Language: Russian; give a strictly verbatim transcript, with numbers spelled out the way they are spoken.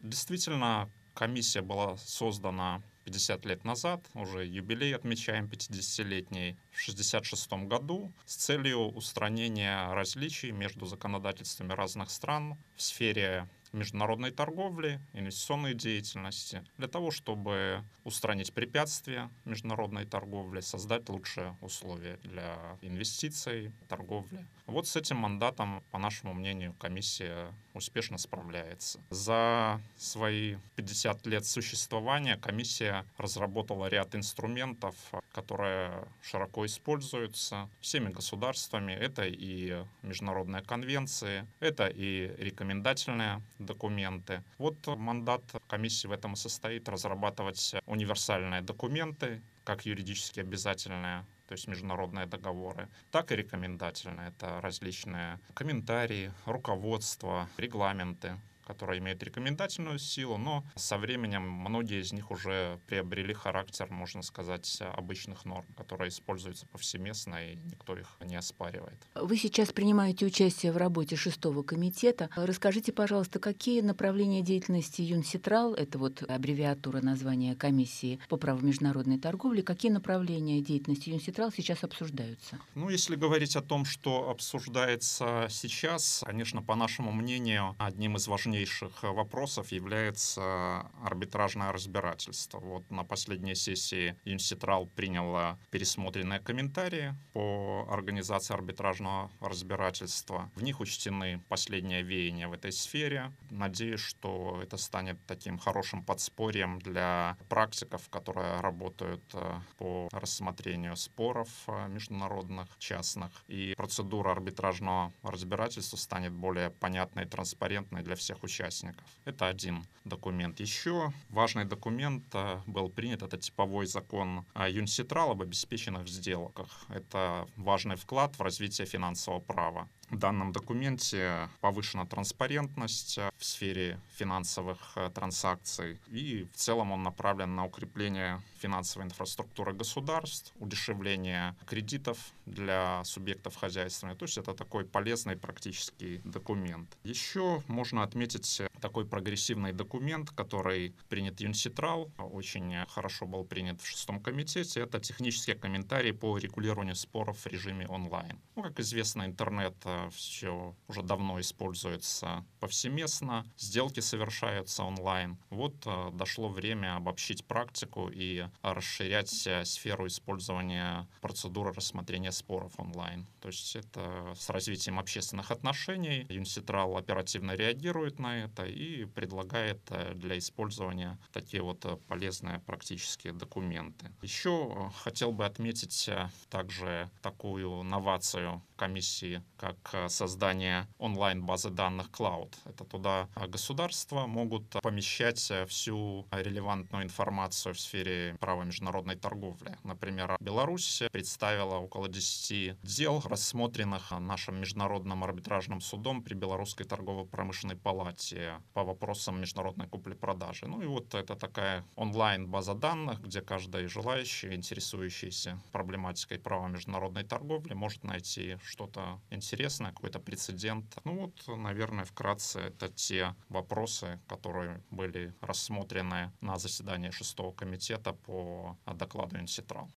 Действительно, комиссия была создана пятьдесят лет назад, уже юбилей отмечаем пятидесятилетний, в шестьдесят шестом году с целью устранения различий между законодательствами разных стран в сфере международной торговли, инвестиционной деятельности, для того, чтобы устранить препятствия международной торговли, создать лучшие условия для инвестиций, торговли. Вот с этим мандатом, по нашему мнению, комиссия успешно справляется. За свои пятьдесят лет существования комиссия разработала ряд инструментов, которые широко используются всеми государствами. Это и международные конвенции, это и рекомендательные документы. Вот мандат комиссии в этом и состоит — разрабатывать универсальные документы, как юридически обязательные, то есть международные договоры, так и рекомендательные. Это различные комментарии, руководства, регламенты, которые имеют рекомендательную силу, но со временем многие из них уже приобрели характер, можно сказать, обычных норм, которые используются повсеместно, и никто их не оспаривает. Вы сейчас принимаете участие в работе шестого комитета. Расскажите, пожалуйста, какие направления деятельности Юнситрал, это вот аббревиатура названия комиссии по праву международной торговли, какие направления деятельности Юнситрал сейчас обсуждаются? Ну, если говорить о том, что обсуждается сейчас, конечно, по нашему мнению, одним из важнейших вопросов является арбитражное разбирательство. Вот на последней сессии Юнситрал приняла пересмотренные комментарии по организации арбитражного разбирательства. В них учтены последние веяния в этой сфере. Надеюсь, что это станет таким хорошим подспорьем для практиков, которые работают по рассмотрению споров международных, частных. И процедура арбитражного разбирательства станет более понятной и транспарентной для всех участников. Это один документ. Еще важный документ был принят — это типовой закон Юнситрал об обеспеченных сделках. Это важный вклад в развитие финансового права. В данном документе повышена транспарентность в сфере финансовых транзакций, и в целом он направлен на укрепление финансовой инфраструктуры государств, удешевление кредитов для субъектов хозяйствования. То есть это такой полезный практический документ. Еще можно отметить такой прогрессивный документ, который принят Юнситрал, очень хорошо был принят в шестом комитете. Это технические комментарии по регулированию споров в режиме онлайн. Ну, как известно, интернет все уже давно используется повсеместно, сделки совершаются онлайн. Вот дошло время обобщить практику и расширять сферу использования процедуры рассмотрения споров онлайн. То есть это с развитием общественных отношений. Юнситрал оперативно реагирует на это и предлагает для использования такие вот полезные практические документы. Еще хотел бы отметить также такую новацию комиссии, как создание онлайн-базы данных Cloud. Это туда государства могут помещать всю релевантную информацию в сфере права международной торговли. Например, Беларусь представила около десяти дел, рассмотренных нашим международным арбитражным судом при Белорусской торгово-промышленной палате по вопросам международной купли-продажи. Ну и вот это такая онлайн-база данных, где каждый желающий, интересующийся проблематикой права международной торговли, может найти что-то интересное, какой-то прецедент. Ну вот, наверное, вкратце это те вопросы, которые были рассмотрены на заседании шестого комитета по докладу Юнситрал.